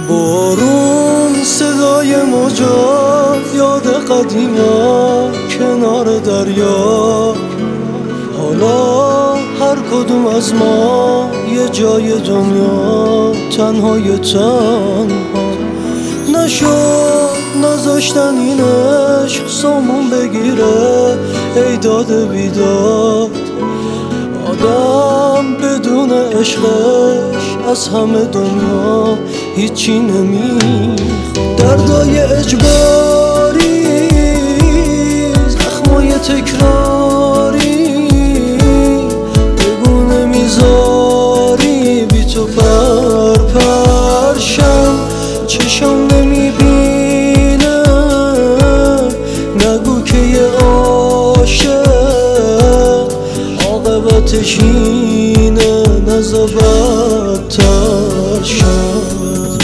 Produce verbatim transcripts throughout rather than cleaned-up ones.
بارون صدای موجا، یاد قدیما کنار دریا. حالا هر کدوم از ما یه جای دنیا، تنهای تنها. نشد نذاشتن این عشق سامون بگیره، ای داد بیداد. آدم بدون عشقش از همه دنیا هیچی نمیخواد. دردای اجباری، زخمای تکراری، بگو نمیذاری بی تو پر پرشم. چشم نمیبینه، نگو که یه عاشق عاقبتش اینه، نزا بدتر شد.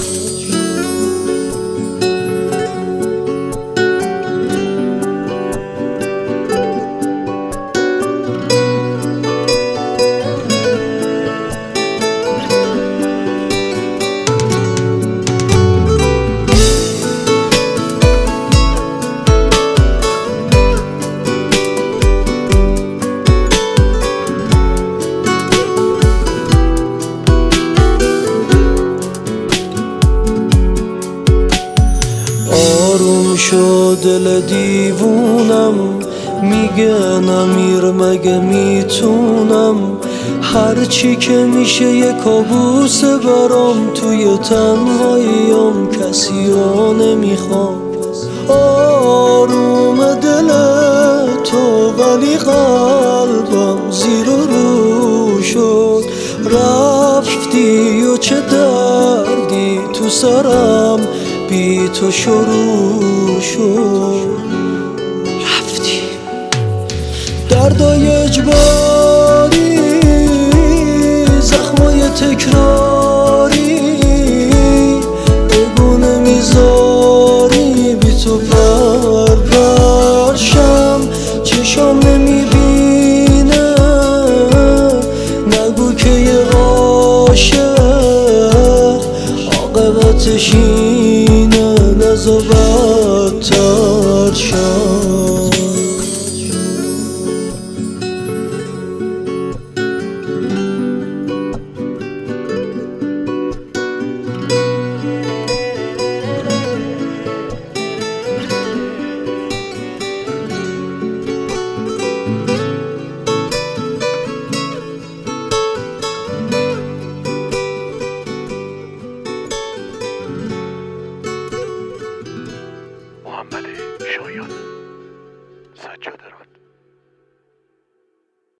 آروم شد دل دیوونم، میگه نمیر مگه میتونم. هرچی که میشه یه کابوسه برام، توی تنهاییم کسی رو نمیخوام. آروم دل تو ولی قلبم زیر و رو شد. رفتی و چه دردی تو سرم بی تو شروع شد. رفتی دردای اجباری، زخمای تکرار